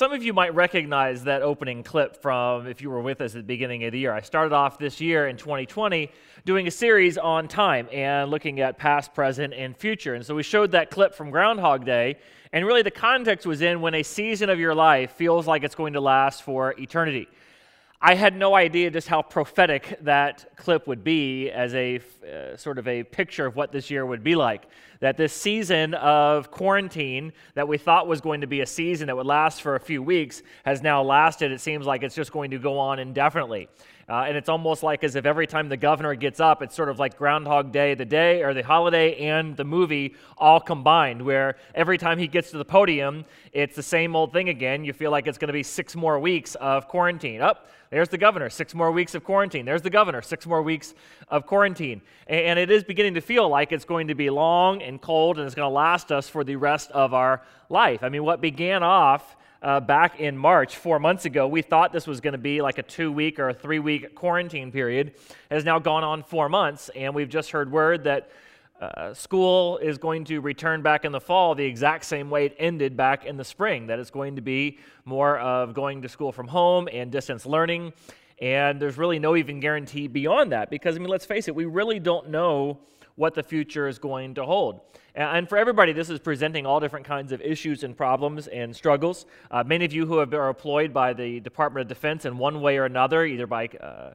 Some of you might recognize that opening clip from if you were with us at the beginning of the year. I started off this year in 2020 doing a series on time and looking at past, present, and future. And so we showed that clip from Groundhog Day, and really the context was in when a season of your life feels like it's going to last for eternity. I had no idea just how prophetic that clip would be as a sort of a picture of what this year would be like. That this season of quarantine that we thought was going to be a season that would last for a few weeks has now lasted. It seems like it's just going to go on indefinitely. And it's almost like as if every time the governor gets up, it's sort of like Groundhog Day, the day or the holiday and the movie all combined, where every time he gets to the podium, it's the same old thing again. You feel like it's going to be 6 more weeks of quarantine. There's the governor, 6 more weeks of quarantine. There's the governor, 6 more weeks of quarantine. And it is beginning to feel like it's going to be long and cold and it's going to last us for the rest of our life. I mean, what began off back in March, 4 months ago, we thought this was going to be like a 2-week or a 3-week quarantine period. It has now gone on 4 months, and we've just heard word that school is going to return back in the fall the exact same way it ended back in the spring, that it's going to be more of going to school from home and distance learning, and there's really no even guarantee beyond that because, I mean, let's face it, we really don't know what the future is going to hold. And for everybody, this is presenting all different kinds of issues and problems and struggles. Many of you who are employed by the Department of Defense in one way or another, either by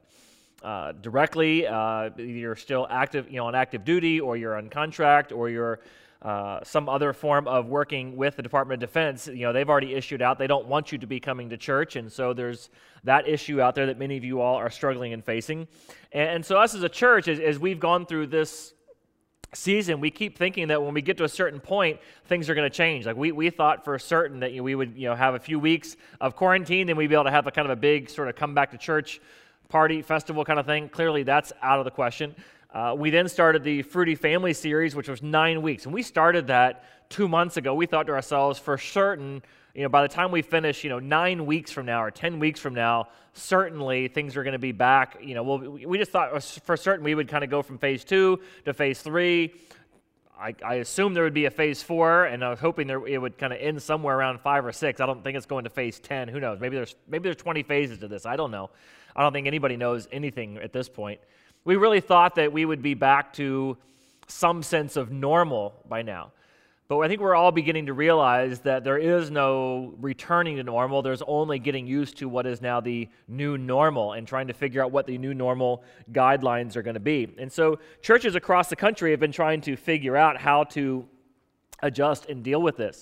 directly, you're still active, on active duty, or you're on contract, or you're some other form of working with the Department of Defense. They've already issued out. They don't want you to be coming to church, and so there's that issue out there that many of you all are struggling and facing. And so us as a church, as we've gone through this season, we keep thinking that when we get to a certain point, things are going to change. Like we thought for certain that we would have a few weeks of quarantine, then we'd be able to have a kind of a big sort of come back to church party, festival kind of thing. Clearly, that's out of the question. We then started the Fruity Family series, which was 9 weeks. And we started that 2 months ago. We thought to ourselves, for certain, by the time we finish, 9 weeks from now or 10 weeks from now, certainly things are going to be back. We just thought for certain we would kind of go from phase 2 to phase 3. I assumed there would be a phase 4, and I was hoping it would kind of end somewhere around 5 or 6. I don't think it's going to phase 10. Who knows? Maybe there's 20 phases to this. I don't know. I don't think anybody knows anything at this point. We really thought that we would be back to some sense of normal by now. But I think we're all beginning to realize that there is no returning to normal. There's only getting used to what is now the new normal and trying to figure out what the new normal guidelines are going to be. And so churches across the country have been trying to figure out how to adjust and deal with this.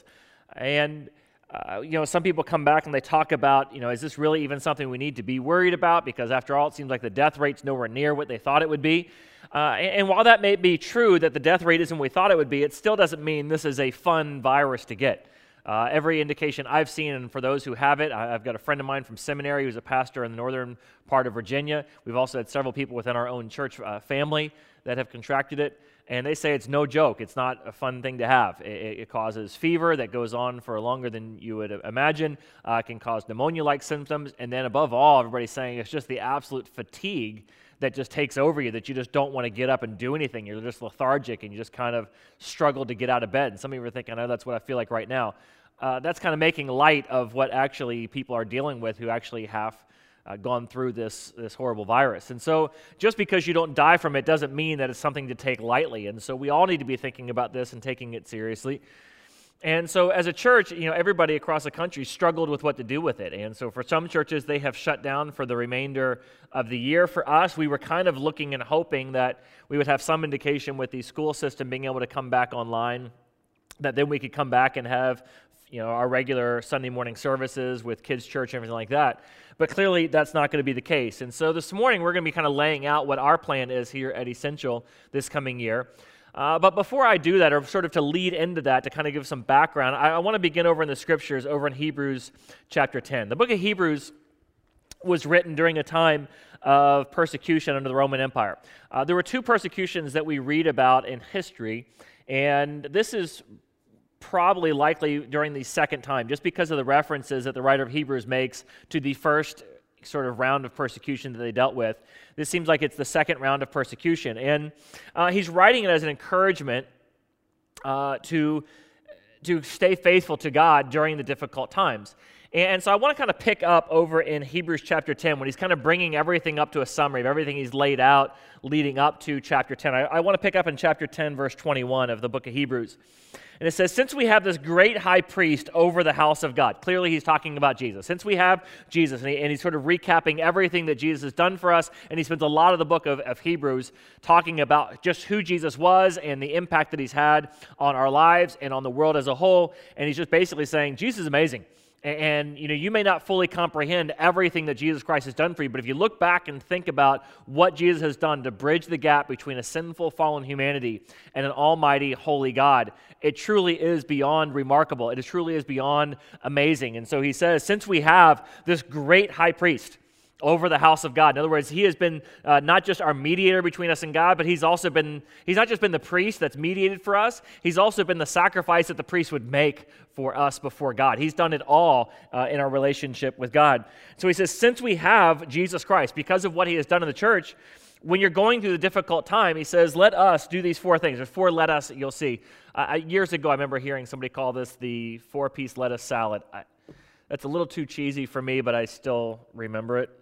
And some people come back and they talk about, is this really even something we need to be worried about? Because after all, it seems like the death rate's nowhere near what they thought it would be. And while that may be true, that the death rate isn't what we thought it would be, it still doesn't mean this is a fun virus to get. Every indication I've seen, and for those who have it, I've got a friend of mine from seminary who's a pastor in the northern part of Virginia. We've also had several people within our own church family that have contracted it. And they say it's no joke. It's not a fun thing to have. It causes fever that goes on for longer than you would imagine. It can cause pneumonia-like symptoms. And then above all, everybody's saying it's just the absolute fatigue that just takes over you, that you just don't want to get up and do anything. You're just lethargic and you just kind of struggle to get out of bed. And some of you are thinking, I know that's what I feel like right now. That's kind of making light of what actually people are dealing with who actually have gone through this horrible virus. And so just because you don't die from it doesn't mean that it's something to take lightly. And so we all need to be thinking about this and taking it seriously. And so as a church, everybody across the country struggled with what to do with it. And so for some churches, they have shut down for the remainder of the year. For us, we were kind of looking and hoping that we would have some indication with the school system being able to come back online, that then we could come back and have our regular Sunday morning services with kids' church and everything like that. But clearly, that's not going to be the case. And so this morning, we're going to be kind of laying out what our plan is here at Essential this coming year. But before I do that, or sort of to lead into that, to kind of give some background, I want to begin over in the Scriptures, over in Hebrews chapter 10. The book of Hebrews was written during a time of persecution under the Roman Empire. There were 2 persecutions that we read about in history, and this is probably likely during the second time, just because of the references that the writer of Hebrews makes to the first sort of round of persecution that they dealt with. This seems like it's the second round of persecution. And he's writing it as an encouragement to stay faithful to God during the difficult times. And so I want to kind of pick up over in Hebrews chapter 10 when he's kind of bringing everything up to a summary of everything he's laid out leading up to chapter 10. I want to pick up in chapter 10, verse 21 of the book of Hebrews. And it says, since we have this great high priest over the house of God. Clearly he's talking about Jesus. Since we have Jesus, and he's sort of recapping everything that Jesus has done for us, and he spends a lot of the book of Hebrews talking about just who Jesus was and the impact that he's had on our lives and on the world as a whole. And he's just basically saying, Jesus is amazing. And you may not fully comprehend everything that Jesus Christ has done for you, but if you look back and think about what Jesus has done to bridge the gap between a sinful, fallen humanity and an almighty, holy God, it truly is beyond remarkable. It truly is beyond amazing. And so he says, since we have this great high priest over the house of God. In other words, he has been not just our mediator between us and God, but he's not just been the priest that's mediated for us, he's also been the sacrifice that the priest would make for us before God. He's done it all in our relationship with God. So he says, since we have Jesus Christ, because of what he has done in the church, when you're going through the difficult time, he says, let us do these four things. There's four let us that you'll see. Years ago, I remember hearing somebody call this the four-piece lettuce salad. That's a little too cheesy for me, but I still remember it.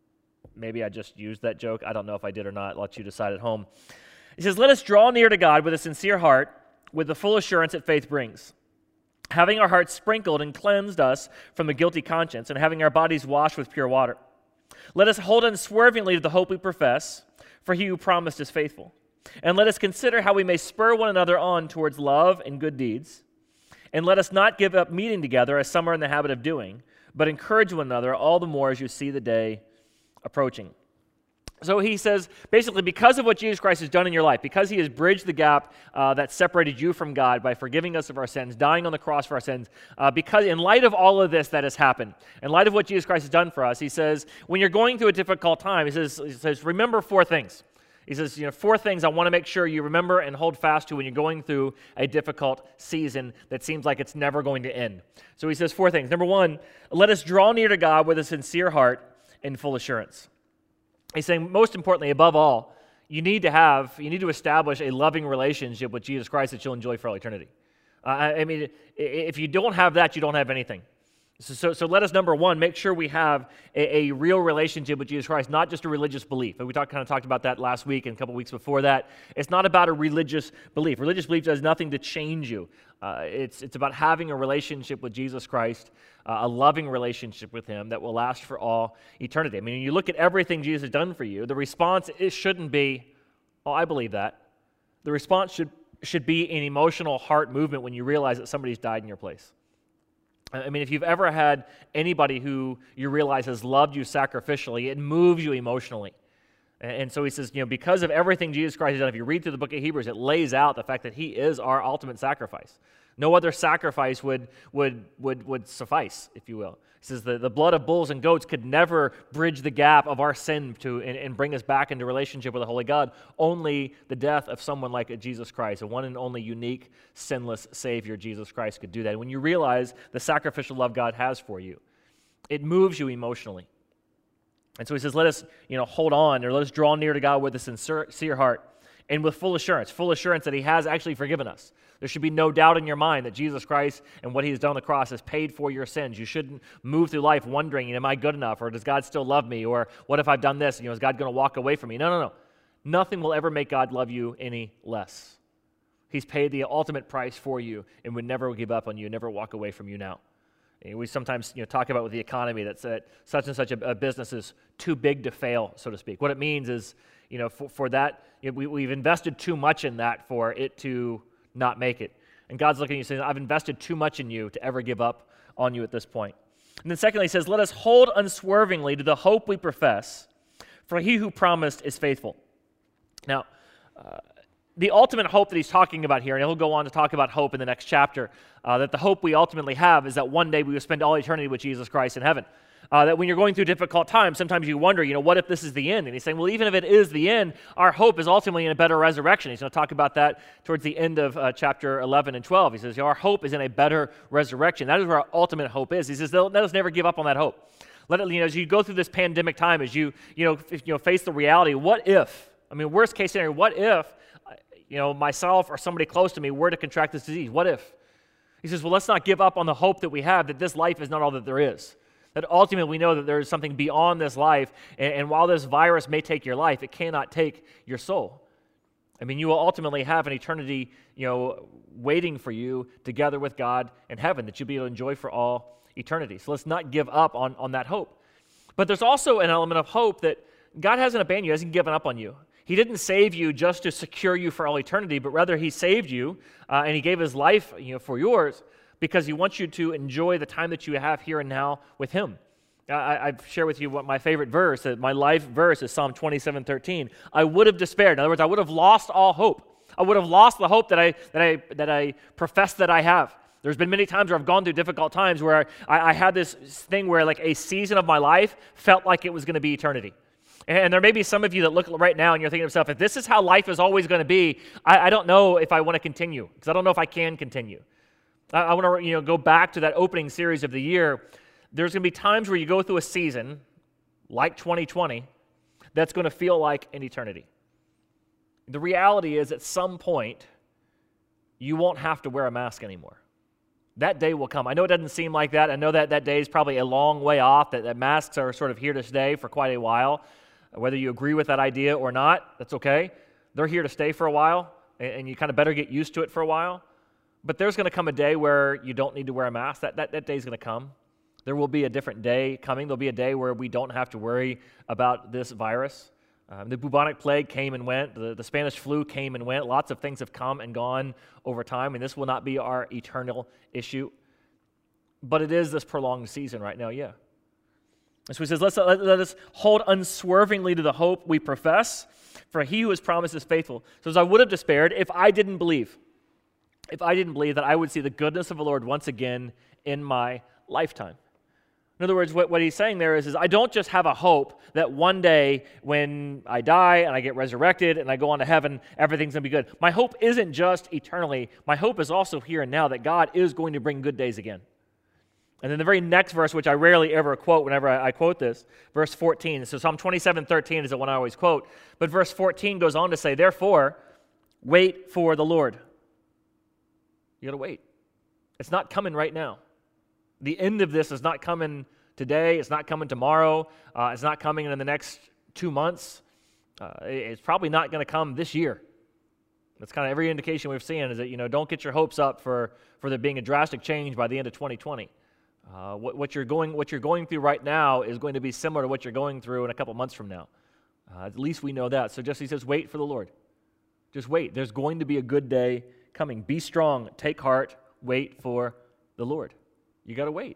Maybe I just used that joke. I don't know if I did or not. I'll let you decide at home. He says, let us draw near to God with a sincere heart, with the full assurance that faith brings, having our hearts sprinkled and cleansed us from a guilty conscience, and having our bodies washed with pure water. Let us hold unswervingly to the hope we profess, for he who promised is faithful. And let us consider how we may spur one another on towards love and good deeds. And let us not give up meeting together, as some are in the habit of doing, but encourage one another all the more as you see the day approaching. So he says, basically, because of what Jesus Christ has done in your life, because he has bridged the gap that separated you from God by forgiving us of our sins, dying on the cross for our sins, because in light of all of this that has happened, in light of what Jesus Christ has done for us, he says, when you're going through a difficult time, he says, remember four things. He says, four things I want to make sure you remember and hold fast to when you're going through a difficult season that seems like it's never going to end. So he says four things. Number one, let us draw near to God with a sincere heart and full assurance. He's saying, most importantly, above all, you need to establish a loving relationship with Jesus Christ that you'll enjoy for all eternity. I mean, if you don't have that, you don't have anything. So let us, number one, make sure we have a real relationship with Jesus Christ, not just a religious belief. And we kind of talked about that last week and a couple weeks before that. It's not about a religious belief. Religious belief does nothing to change you. It's about having a relationship with Jesus Christ, a loving relationship with him that will last for all eternity. I mean, when you look at everything Jesus has done for you, the response shouldn't be, oh, I believe that. The response should be an emotional heart movement when you realize that somebody's died in your place. I mean, if you've ever had anybody who you realize has loved you sacrificially, it moves you emotionally. And so he says, because of everything Jesus Christ has done, if you read through the book of Hebrews, it lays out the fact that he is our ultimate sacrifice. No other sacrifice would suffice, if you will. He says the blood of bulls and goats could never bridge the gap of our sin and bring us back into relationship with the Holy God. Only the death of someone like Jesus Christ, the one and only unique, sinless Savior, Jesus Christ, could do that. And when you realize the sacrificial love God has for you, it moves you emotionally. And so he says, let us hold on, or let us draw near to God with a sincere heart and with full assurance that he has actually forgiven us. There should be no doubt in your mind that Jesus Christ and what he has done on the cross has paid for your sins. You shouldn't move through life wondering, am I good enough, or does God still love me, or what if I've done this? Is God going to walk away from me? No. Nothing will ever make God love you any less. He's paid the ultimate price for you and would never give up on you, never walk away from you now. We sometimes talk about with the economy that such and such a business is too big to fail, so to speak. What it means is, for that, we've invested too much in that for it to not make it. And God's looking at you saying, I've invested too much in you to ever give up on you at this point. And then secondly, he says, let us hold unswervingly to the hope we profess, for he who promised is faithful. Now, the ultimate hope that he's talking about here, and he'll go on to talk about hope in the next chapter, that the hope we ultimately have is that one day we will spend all eternity with Jesus Christ in heaven. That when you're going through difficult times, sometimes you wonder, what if this is the end? And he's saying, well, even if it is the end, our hope is ultimately in a better resurrection. He's going to talk about that towards the end of chapter 11 and 12. He says, our hope is in a better resurrection. That is where our ultimate hope is. He says, let us never give up on that hope. Let it, as you go through this pandemic time, as you face the reality, what if? I mean, worst case scenario, what if myself or somebody close to me were to contract this disease? What if? He says, well, let's not give up on the hope that we have, that this life is not all that there is. That ultimately we know that there is something beyond this life, and while this virus may take your life, it cannot take your soul. I mean, you will ultimately have an eternity, waiting for you together with God in heaven that you'll be able to enjoy for all eternity. So let's not give up on that hope. But there's also an element of hope that God hasn't abandoned you, hasn't given up on you. He didn't save you just to secure you for all eternity, but rather he saved you and he gave his life for yours because he wants you to enjoy the time that you have here and now with him. I've shared with you what my favorite verse, my life verse is Psalm 27:13. I would have despaired. In other words, I would have lost all hope. I would have lost the hope that I profess that I have. There's been many times where I've gone through difficult times where I had this thing where like a season of my life felt like it was going to be eternity. And there may be some of you that look right now and you're thinking to yourself, if this is how life is always going to be, I don't know if I want to continue because I don't know if I can continue. I want to go back to that opening series of the year. There's going to be times where you go through a season like 2020 that's going to feel like an eternity. The reality is at some point you won't have to wear a mask anymore. That day will come. I know it doesn't seem like that. I know that day is probably a long way off, that masks are sort of here to stay for quite a while. Whether you agree with that idea or not, that's okay. They're here to stay for a while, and you kind of better get used to it for a while. But there's going to come a day where you don't need to wear a mask. That day is going to come. There will be a different day coming. There'll be a day where we don't have to worry about this virus. The bubonic plague came and went. The Spanish flu came and went. Lots of things have come and gone over time, and this will not be our eternal issue. But it is this prolonged season right now, yeah. And so he says, let us hold unswervingly to the hope we profess, for he who has promised is faithful. So as I would have despaired if I didn't believe that I would see the goodness of the Lord once again in my lifetime. In other words, what he's saying there is I don't just have a hope that one day when I die and I get resurrected and I go on to heaven, everything's going to be good. My hope isn't just eternally. My hope is also here and now that God is going to bring good days again. And then the very next verse, which I rarely ever quote whenever I quote this, verse 14. So Psalm 27:13 is the one I always quote. But verse 14 goes on to say, therefore, wait for the Lord. You got to wait. It's not coming right now. The end of this is not coming today. It's not coming tomorrow. It's not coming in the next 2 months. It's probably not going to come this year. That's kind of every indication we've seen is that, don't get your hopes up for there being a drastic change by the end of 2020. What you're going through right now is going to be similar to what you're going through in a couple months from now. At least we know that. So he says, wait for the Lord. Just wait. There's going to be a good day coming. Be strong. Take heart. Wait for the Lord. You got to wait.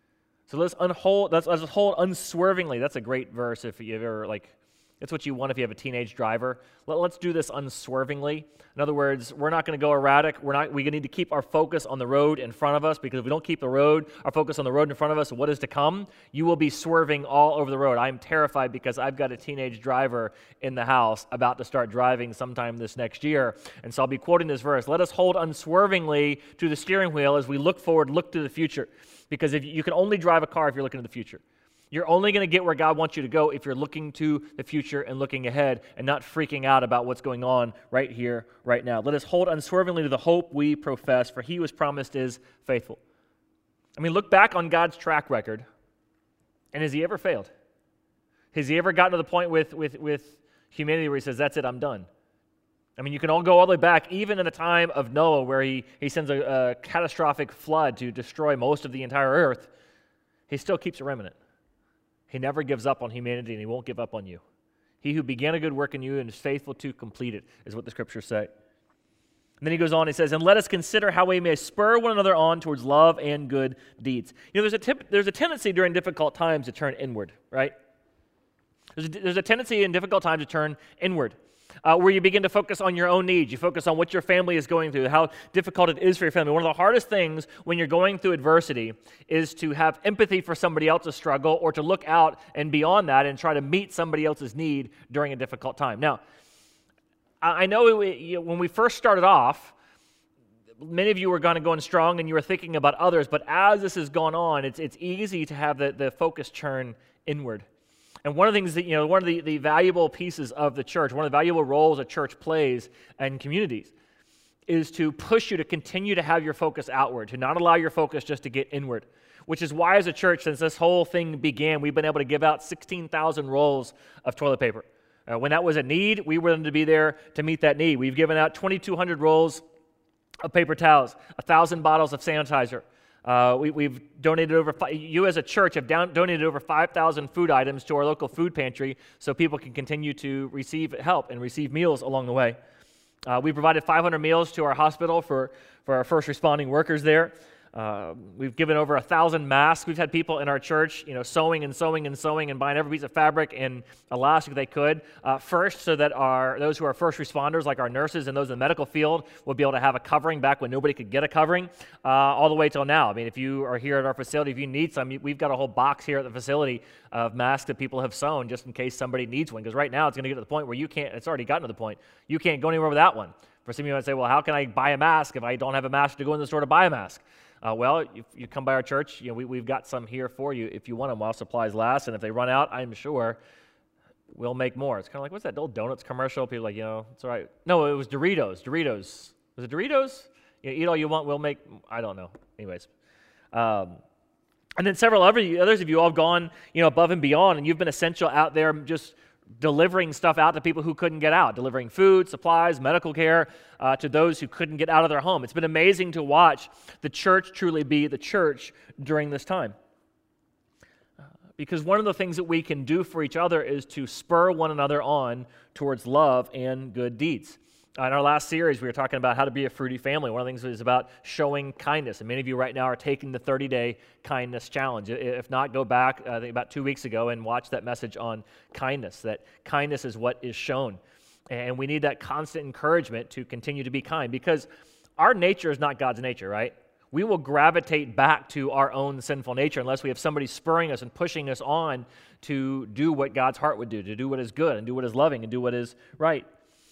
So let's hold unswervingly. That's a great verse if you ever it's what you want if you have a teenage driver. Let's do this unswervingly. In other words, we're not going to go erratic. We need to keep our focus on the road in front of us, because if we don't keep our focus on the road in front of us, what is to come, you will be swerving all over the road. I'm terrified because I've got a teenage driver in the house about to start driving sometime this next year. And so I'll be quoting this verse. Let us hold unswervingly to the steering wheel as we look forward, look to the future. Because if you can only drive a car if you're looking to the future. You're only going to get where God wants you to go if you're looking to the future and looking ahead and not freaking out about what's going on right here, right now. Let us hold unswervingly to the hope we profess, for he who has promised is faithful. I mean, look back on God's track record, and has he ever failed? Has he ever gotten to the point with humanity where he says, that's it, I'm done? I mean, you can all go all the way back, even in the time of Noah, where he sends a catastrophic flood to destroy most of the entire earth. He still keeps a remnant. He never gives up on humanity, and he won't give up on you. He who began a good work in you and is faithful to complete it, is what the scriptures say. And then he goes on, he says, and let us consider how we may spur one another on towards love and good deeds. There's a tendency during difficult times to turn inward, right? There's a tendency in difficult times to turn inward. Where you begin to focus on your own needs. You focus on what your family is going through, how difficult it is for your family. One of the hardest things when you're going through adversity is to have empathy for somebody else's struggle, or to look out and beyond that and try to meet somebody else's need during a difficult time. Now, I know when we first started off, many of you were going strong and you were thinking about others, but as this has gone on, it's easy to have the focus turn inward. And one of the things that, one of the valuable pieces of the church, one of the valuable roles a church plays in communities is to push you to continue to have your focus outward, to not allow your focus just to get inward, which is why as a church, since this whole thing began, we've been able to give out 16,000 rolls of toilet paper. When that was a need, we were to be there to meet that need. We've given out 2,200 rolls of paper towels, 1,000 bottles of sanitizer. We've donated you as a church have donated over 5,000 food items to our local food pantry so people can continue to receive help and receive meals along the way. We provided 500 meals to our hospital for our first responding workers there. We've given over 1,000 masks. We've had people in our church, sewing and sewing and sewing and buying every piece of fabric and elastic they could, first so that those who are first responders, like our nurses and those in the medical field, will be able to have a covering back when nobody could get a covering, all the way till now. I mean, if you are here at our facility, if you need some, we've got a whole box here at the facility of masks that people have sewn just in case somebody needs one, because right now it's going to get to the point where it's already gotten to the point, you can't go anywhere without one. For some of you might say, well, how can I buy a mask if I don't have a mask to go in the store to buy a mask? Well, if you come by our church, we've got some here for you if you want them while supplies last. And if they run out, I'm sure we'll make more. It's kind of like, what's that old donuts commercial? People are like, it's all right. No, it was Doritos. Was it Doritos? Eat all you want, we'll make, I don't know. Anyways. And then several others of you all have gone, above and beyond, and you've been essential out there just delivering stuff out to people who couldn't get out, delivering food, supplies, medical care to those who couldn't get out of their home. It's been amazing to watch the church truly be the church during this time. Because one of the things that we can do for each other is to spur one another on towards love and good deeds. In our last series, we were talking about how to be a fruity family. One of the things is about showing kindness, and many of you right now are taking the 30-day kindness challenge. If not, go back, I think about 2 weeks ago, and watch that message on kindness, that kindness is what is shown. And we need that constant encouragement to continue to be kind, because our nature is not God's nature, right? We will gravitate back to our own sinful nature unless we have somebody spurring us and pushing us on to do what God's heart would do, to do what is good and do what is loving and do what is right.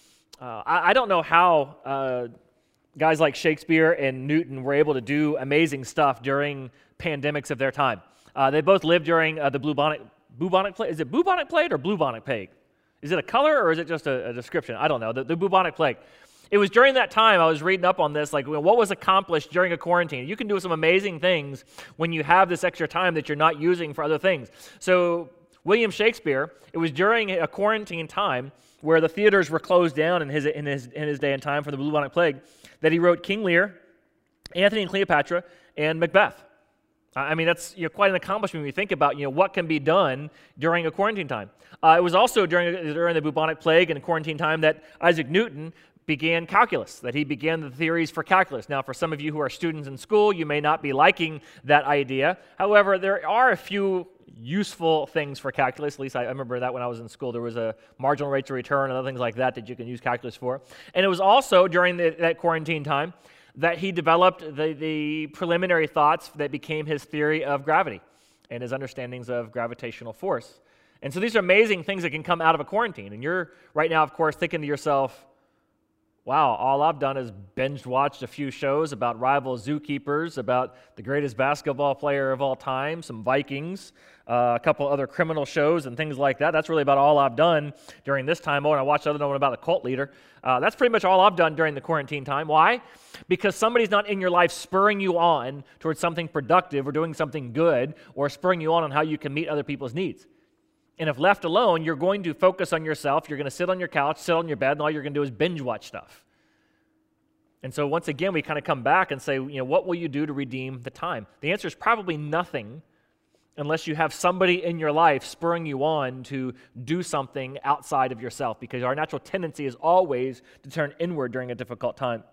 I don't know how guys like Shakespeare and Newton were able to do amazing stuff during pandemics of their time. They both lived during the bubonic plague. Is it bubonic plague or bubonic plague? Is it a color or is it just a description? I don't know. The bubonic plague. It was during that time I was reading up on this, like what was accomplished during a quarantine. You can do some amazing things when you have this extra time that you're not using for other things. So William Shakespeare, it was during a quarantine time where the theaters were closed down in his day and time for the bubonic plague, that he wrote King Lear, Antony and Cleopatra, and Macbeth. I mean, that's quite an accomplishment when you think about what can be done during a quarantine time. It was also during the bubonic plague and quarantine time that Isaac Newton began calculus, that he began the theories for calculus. Now, for some of you who are students in school, you may not be liking that idea. However, there are a few useful things for calculus. At least I remember that when I was in school. There was a marginal rates of return and other things like that you can use calculus for. And it was also during that quarantine time that he developed the preliminary thoughts that became his theory of gravity and his understandings of gravitational force. And so these are amazing things that can come out of a quarantine. And you're right now, of course, thinking to yourself, wow, all I've done is binge-watched a few shows about rival zookeepers, about the greatest basketball player of all time, some Vikings, a couple other criminal shows and things like that. That's really about all I've done during this time. Oh, and I watched another one about a cult leader. That's pretty much all I've done during the quarantine time. Why? Because somebody's not in your life spurring you on towards something productive or doing something good or spurring you on how you can meet other people's needs. And if left alone, you're going to focus on yourself. You're going to sit on your couch, sit on your bed, and all you're going to do is binge watch stuff. And so once again, we kind of come back and say, what will you do to redeem the time? The answer is probably nothing unless you have somebody in your life spurring you on to do something outside of yourself, because our natural tendency is always to turn inward during a difficult time.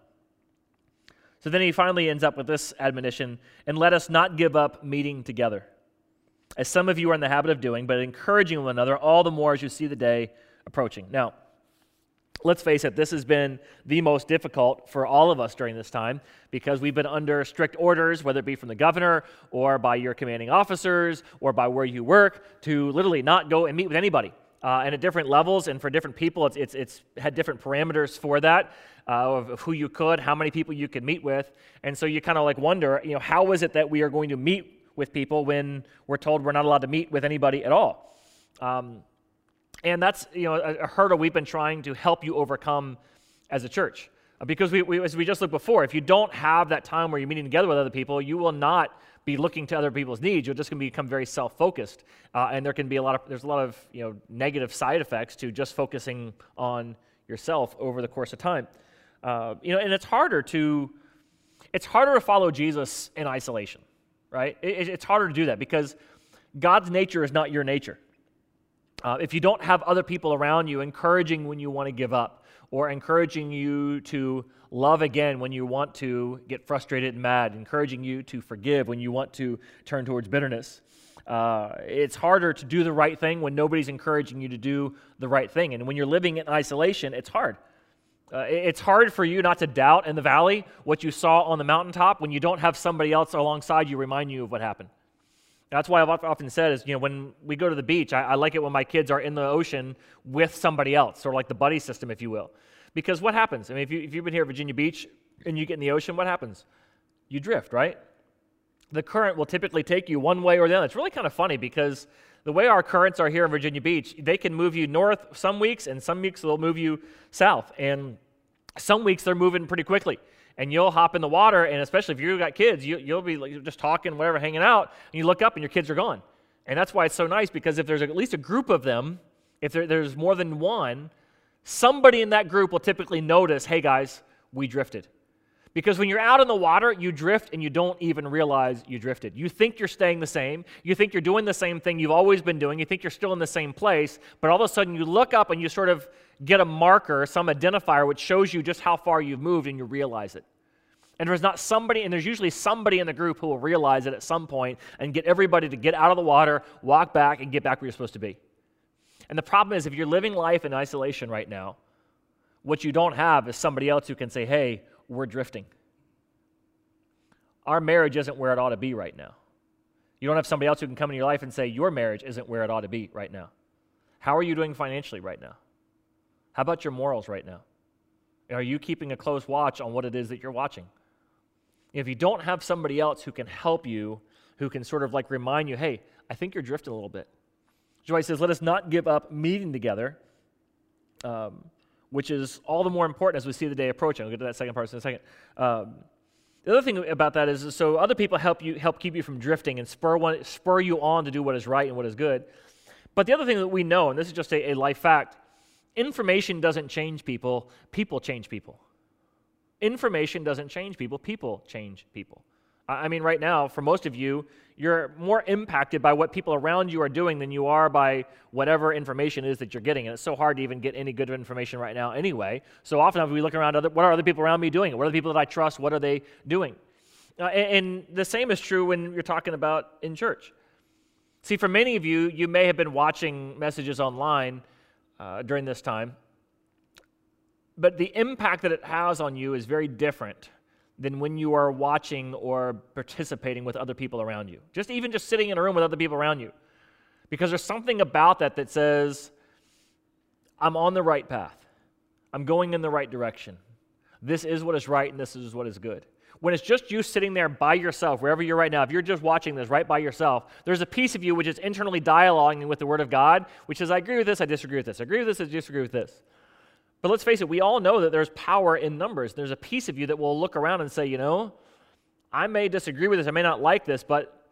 So then he finally ends up with this admonition, and let us not give up meeting together, as some of you are in the habit of doing, but encouraging one another all the more as you see the day approaching. Now, let's face it, this has been the most difficult for all of us during this time because we've been under strict orders, whether it be from the governor or by your commanding officers or by where you work, to literally not go and meet with anybody. And at different levels and for different people, it's had different parameters for that, of who you could, how many people you could meet with. And so you kind of wonder, how is it that we are going to meet with people when we're told we're not allowed to meet with anybody at all? And that's a hurdle we've been trying to help you overcome as a church. Because as we just looked before, if you don't have that time where you're meeting together with other people, you will not be looking to other people's needs. You're just going to become very self-focused, and there's a lot of negative side effects to just focusing on yourself over the course of time. And it's harder to follow Jesus in isolation, right? It's harder to do that because God's nature is not your nature. If you don't have other people around you encouraging when you want to give up, or encouraging you to love again when you want to get frustrated and mad, encouraging you to forgive when you want to turn towards bitterness. It's harder to do the right thing when nobody's encouraging you to do the right thing. And when you're living in isolation, it's hard. It's hard for you not to doubt in the valley what you saw on the mountaintop when you don't have somebody else alongside you remind you of what happened. That's why I've often said is, when we go to the beach, I like it when my kids are in the ocean with somebody else, sort of like the buddy system, if you will. Because what happens? I mean, if you've been here at Virginia Beach and you get in the ocean, what happens? You drift, right? The current will typically take you one way or the other. It's really kind of funny because the way our currents are here in Virginia Beach, they can move you north some weeks, and some weeks they'll move you south. And some weeks they're moving pretty quickly. And you'll hop in the water, and especially if you've got kids, you'll be like just talking, whatever, hanging out, and you look up and your kids are gone. And that's why it's so nice, because if there's at least a group of them, if there's more than one, somebody in that group will typically notice, hey guys, we drifted. Because when you're out in the water, you drift and you don't even realize you drifted. You think you're staying the same. You think you're doing the same thing you've always been doing. You think you're still in the same place, but all of a sudden you look up and you sort of get a marker, some identifier, which shows you just how far you've moved, and you realize it. And there's usually somebody in the group who will realize it at some point and get everybody to get out of the water, walk back, and get back where you're supposed to be. And the problem is, if you're living life in isolation right now, what you don't have is somebody else who can say, hey, we're drifting. Our marriage isn't where it ought to be right now. You don't have somebody else who can come in your life and say, your marriage isn't where it ought to be right now. How are you doing financially right now? How about your morals right now? Are you keeping a close watch on what it is that you're watching? If you don't have somebody else who can help you, who can sort of like remind you, hey, I think you're drifting a little bit. Joy says, let us not give up meeting together, which is all the more important as we see the day approaching. I'll get to that second part in a second. The other thing about that is, so other people help keep you from drifting and spur you on to do what is right and what is good. But the other thing that we know, and this is just a life fact, information doesn't change people, people change people. Information doesn't change people, people change people. I mean, right now, for most of you, you're more impacted by what people around you are doing than you are by whatever information is that you're getting. And it's so hard to even get any good information right now anyway. So often we look around, what are other people around me doing? What are the people that I trust? What are they doing? And the same is true when you're talking about in church. See, for many of you, you may have been watching messages online during this time, but the impact that it has on you is very different than when you are watching or participating with other people around you. Even just sitting in a room with other people around you. Because there's something about that says, I'm on the right path. I'm going in the right direction. This is what is right and this is what is good. When it's just you sitting there by yourself, wherever you're right now, if you're just watching this right by yourself, there's a piece of you which is internally dialoguing with the Word of God, which says, I agree with this, I disagree with this. I agree with this, I disagree with this. But let's face it, we all know that there's power in numbers. There's a piece of you that will look around and say, I may disagree with this, I may not like this, but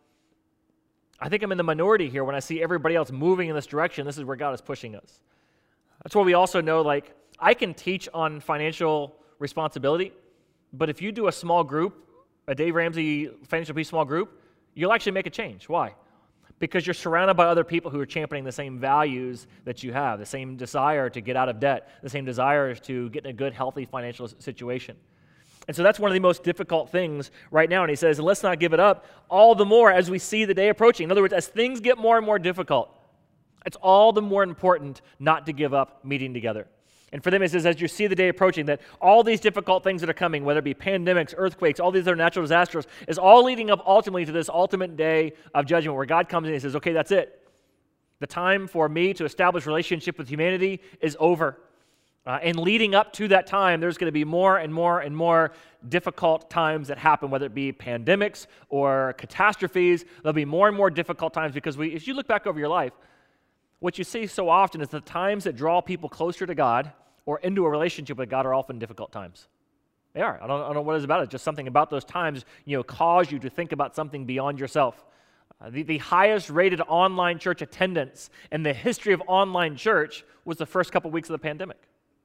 I think I'm in the minority here when I see everybody else moving in this direction. This is where God is pushing us. That's why we also know, I can teach on financial responsibility, but if you do a small group, a Dave Ramsey Financial Peace small group, you'll actually make a change. Why? Because you're surrounded by other people who are championing the same values that you have, the same desire to get out of debt, the same desire to get in a good, healthy financial situation. And so that's one of the most difficult things right now. And he says, let's not give it up, all the more as we see the day approaching. In other words, as things get more and more difficult, it's all the more important not to give up meeting together. And for them, it says, as you see the day approaching, that all these difficult things that are coming, whether it be pandemics, earthquakes, all these other natural disasters, is all leading up ultimately to this ultimate day of judgment where God comes in and says, okay, that's it. The time for me to establish relationship with humanity is over. And leading up to that time, there's going to be more and more and more difficult times that happen, whether it be pandemics or catastrophes. There'll be more and more difficult times because if you look back over your life, what you see so often is the times that draw people closer to God or into a relationship with God are often difficult times. They are. I don't know what it is about it. Just something about those times, cause you to think about something beyond yourself. The highest rated online church attendance in the history of online church was the first couple weeks of the pandemic.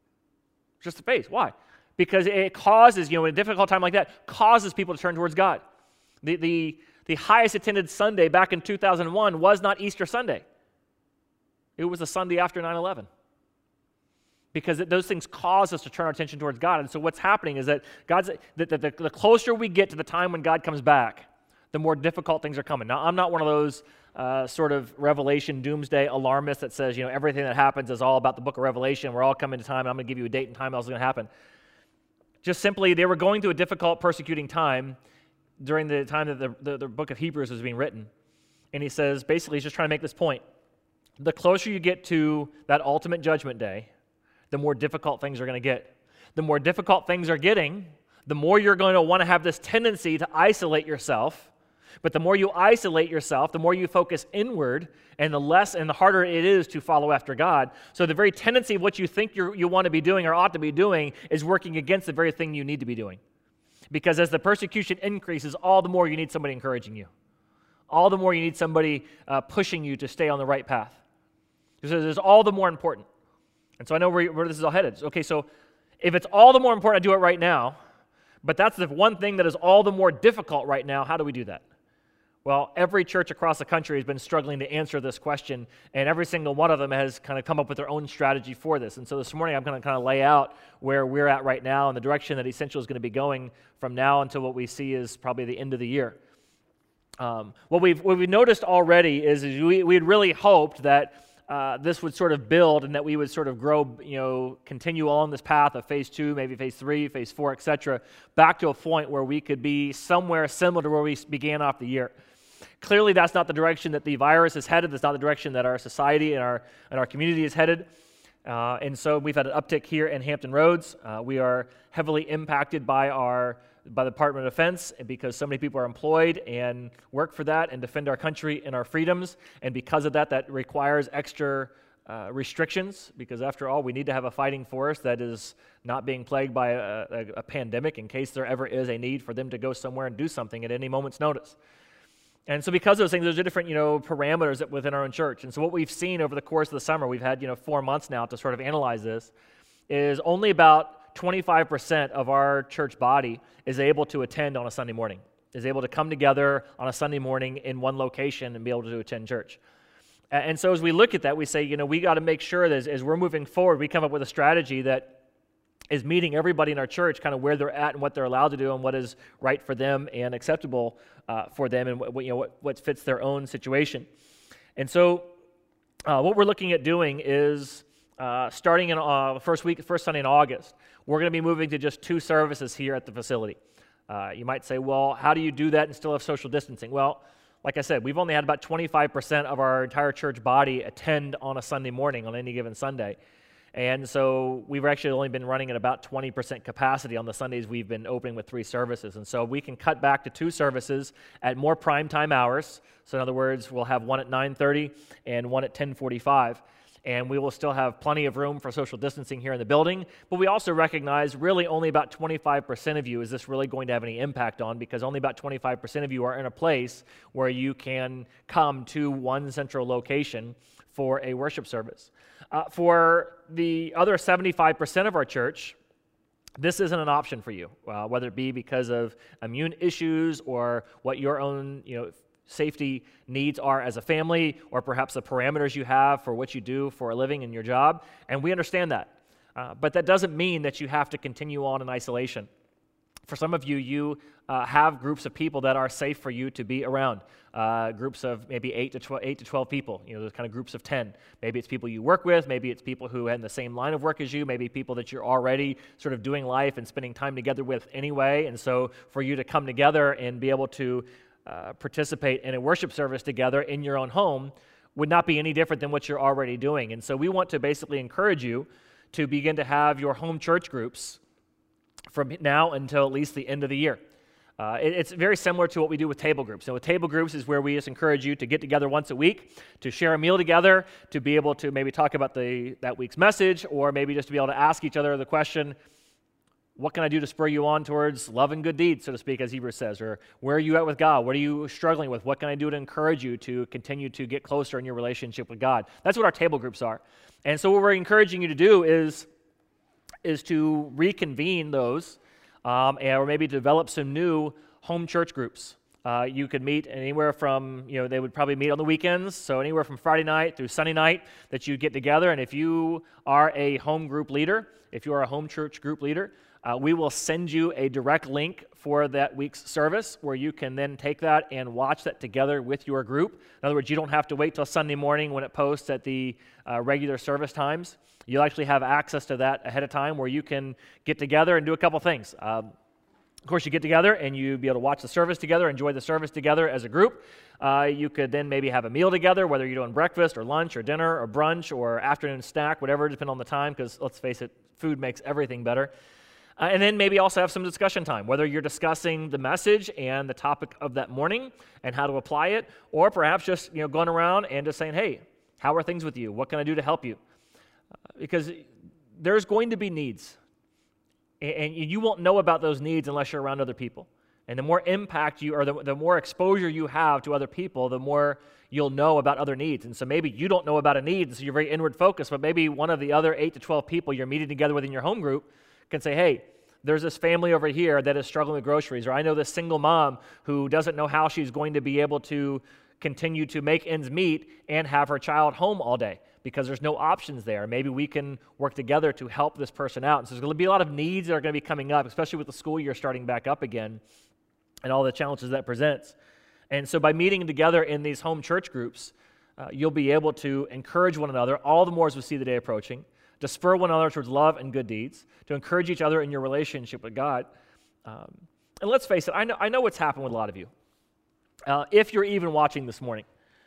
Just the face. Why? Because it causes, in a difficult time like that, causes people to turn towards God. The highest attended Sunday back in 2001 was not Easter Sunday. It was the Sunday after 9/11. Because those things cause us to turn our attention towards God. And so what's happening is that the closer we get to the time when God comes back, the more difficult things are coming. Now, I'm not one of those sort of Revelation doomsday alarmists that says, everything that happens is all about the book of Revelation. We're all coming to time, and I'm going to give you a date and time how it's going to happen. Just simply, they were going through a difficult, persecuting time during the time that the book of Hebrews was being written. And he says, basically, he's just trying to make this point. The closer you get to that ultimate judgment day, the more difficult things are going to get. The more difficult things are getting, the more you're going to want to have this tendency to isolate yourself. But the more you isolate yourself, the more you focus inward, and the less and the harder it is to follow after God. So the very tendency of what you think you want to be doing or ought to be doing is working against the very thing you need to be doing. Because as the persecution increases, all the more you need somebody encouraging you. All the more you need somebody pushing you to stay on the right path. So it's all the more important. And so I know where this is all headed. Okay, so if it's all the more important to do it right now, but that's the one thing that is all the more difficult right now, how do we do that? Well, every church across the country has been struggling to answer this question, and every single one of them has kind of come up with their own strategy for this. And so this morning I'm going to kind of lay out where we're at right now and the direction that Essential is going to be going from now until what we see is probably the end of the year. What we've noticed already is we had really hoped that this would sort of build and that we would sort of grow, continue along this path of phase 2, maybe phase 3, phase 4, etc., back to a point where we could be somewhere similar to where we began off the year. Clearly, that's not the direction that the virus is headed. That's not the direction that our society and our community is headed. And so we've had an uptick here in Hampton Roads. We are heavily impacted by the Department of Defense because so many people are employed and work for that and defend our country and our freedoms. And because of that, that requires extra restrictions because, after all, we need to have a fighting force that is not being plagued by a pandemic in case there ever is a need for them to go somewhere and do something at any moment's notice. And so because of those things, there's different, parameters within our own church. And so what we've seen over the course of the summer, we've had, 4 months now to sort of analyze this, is only about 25% of our church body is able to attend on a Sunday morning, is able to come together on a Sunday morning in one location and be able to attend church. And so as we look at that, we say, we got to make sure that as we're moving forward, we come up with a strategy that is meeting everybody in our church kind of where they're at and what they're allowed to do and what is right for them and acceptable for them and what fits their own situation. And so what we're looking at doing is starting in the first Sunday in August, we're going to be moving to just 2 services here at the facility. You might say, well, how do you do that and still have social distancing? Well, like I said, we've only had about 25% of our entire church body attend on a Sunday morning on any given Sunday. And so we've actually only been running at about 20% capacity on the Sundays we've been opening with 3 services. And so we can cut back to 2 services at more prime time hours. So in other words, we'll have one at 9:30 and one at 10:45. And we will still have plenty of room for social distancing here in the building. But we also recognize really only about 25% of you is this really going to have any impact on, because only about 25% of you are in a place where you can come to one central location for a worship service. For the other 75% of our church, this isn't an option for you, whether it be because of immune issues or what your own safety needs are as a family, or perhaps the parameters you have for what you do for a living and your job. And we understand that. But that doesn't mean that you have to continue on in isolation. For some of you, you have groups of people that are safe for you to be around. Groups of maybe 8 to 12 people, those kind of groups of 10. Maybe it's people you work with, maybe it's people who are in the same line of work as you, maybe people that you're already sort of doing life and spending time together with anyway. And so for you to come together and be able to participate in a worship service together in your own home would not be any different than what you're already doing. And so we want to basically encourage you to begin to have your home church groups from now until at least the end of the year. It's very similar to what we do with table groups. So with table groups is where we just encourage you to get together once a week, to share a meal together, to be able to maybe talk about that week's message, or maybe just to be able to ask each other the question, What can I do to spur you on towards love and good deeds, so to speak, as Hebrews says? Or where are you at with God? What are you struggling with? What can I do to encourage you to continue to get closer in your relationship with God? That's what our table groups are. And so what we're encouraging you to do is to reconvene those or maybe develop some new home church groups. You could meet anywhere from, they would probably meet on the weekends, so anywhere from Friday night through Sunday night that you get together. And if you are a home group leader, if you are a home church group leader, we will send you a direct link for that week's service where you can then take that and watch that together with your group. In other words, you don't have to wait till Sunday morning when it posts at the regular service times. You'll actually have access to that ahead of time where you can get together and do a couple things. Of course, you get together and you'll be able to watch the service together, enjoy the service together as a group. You could then maybe have a meal together, whether you're doing breakfast or lunch or dinner or brunch or afternoon snack, whatever, depending on the time, because let's face it, food makes everything better. And then maybe also have some discussion time, whether you're discussing the message and the topic of that morning and how to apply it, or perhaps just going around and just saying, hey, how are things with you? What can I do to help you? Because there's going to be needs, and you won't know about those needs unless you're around other people. And the more impact you, or the more exposure you have to other people, the more you'll know about other needs. And so maybe you don't know about a need, and so you're very inward focused, but maybe one of the other 8 to 12 people you're meeting together within your home group can say, hey, there's this family over here that is struggling with groceries, or I know this single mom who doesn't know how she's going to be able to continue to make ends meet and have her child home all day because there's no options there. Maybe we can work together to help this person out. And so there's going to be a lot of needs that are going to be coming up, especially with the school year starting back up again and all the challenges that presents. And so by meeting together in these home church groups, you'll be able to encourage one another, all the more as we see the day approaching, to spur one another towards love and good deeds, to encourage each other in your relationship with God. And let's face it, I know what's happened with a lot of you. If you're even watching this morning,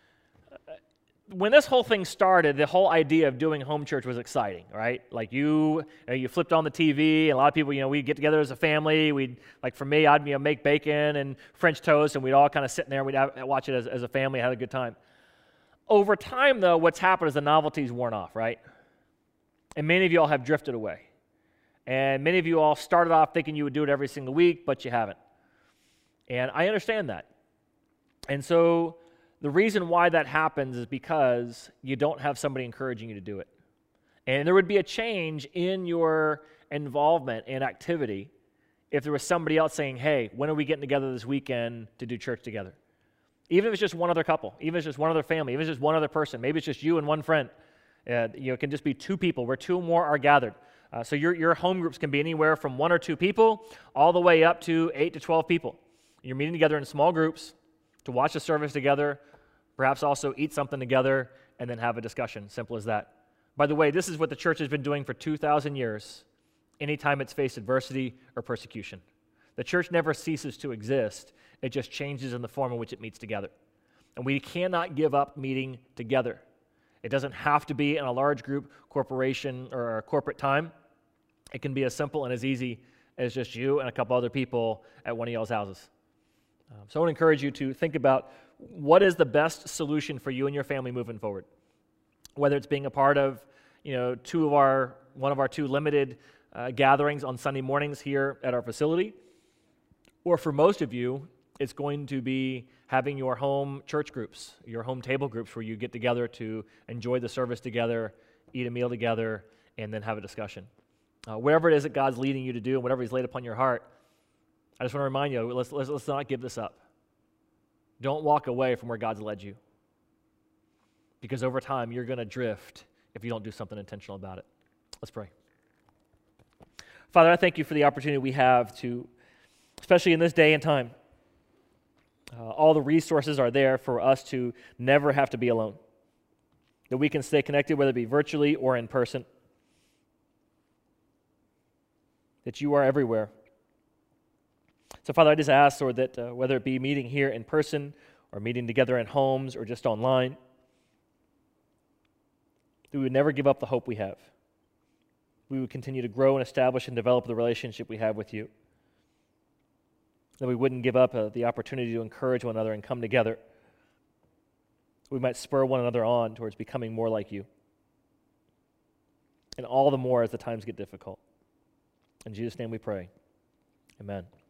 when this whole thing started, the whole idea of doing home church was exciting, right? Like you flipped on the TV, and a lot of people, we'd get together as a family. We'd, like for me, I'd make bacon and French toast, and we'd all kind of sit in there and we'd watch it as a family, had a good time. Over time, though, what's happened is the novelty's worn off, right? And many of you all have drifted away. And many of you all started off thinking you would do it every single week, but you haven't. And I understand that. And so the reason why that happens is because you don't have somebody encouraging you to do it. And there would be a change in your involvement and activity if there was somebody else saying, hey, when are we getting together this weekend to do church together? Even if it's just one other couple, even if it's just one other family, even if it's just one other person, maybe it's just you and one friend. It can just be 2 people where 2 or more are gathered. So your home groups can be anywhere from 1 or 2 people all the way up to 8 to 12 people. You're meeting together in small groups to watch the service together, perhaps also eat something together, and then have a discussion. Simple as that. By the way, this is what the church has been doing for 2,000 years, anytime it's faced adversity or persecution. The church never ceases to exist. It just changes in the form in which it meets together. And we cannot give up meeting together. It doesn't have to be in a large group, corporation, or a corporate time. It can be as simple and as easy as just you and a couple other people at one of y'all's houses. So I want to encourage you to think about what is the best solution for you and your family moving forward. Whether it's being a part of, one of our 2 limited gatherings on Sunday mornings here at our facility, or for most of you, it's going to be having your home church groups, your home table groups where you get together to enjoy the service together, eat a meal together, and then have a discussion. Whatever it is that God's leading you to do and whatever He's laid upon your heart, I just want to remind you, let's not give this up. Don't walk away from where God's led you. Because over time, you're going to drift if you don't do something intentional about it. Let's pray. Father, I thank you for the opportunity we have to, especially in this day and time, all the resources are there for us to never have to be alone. That we can stay connected, whether it be virtually or in person. That you are everywhere. So, Father, I just ask, Lord, that whether it be meeting here in person or meeting together in homes or just online, that we would never give up the hope we have. We would continue to grow and establish and develop the relationship we have with you. That we wouldn't give up the opportunity to encourage one another and come together. We might spur one another on towards becoming more like you. And all the more as the times get difficult. In Jesus' name we pray. Amen.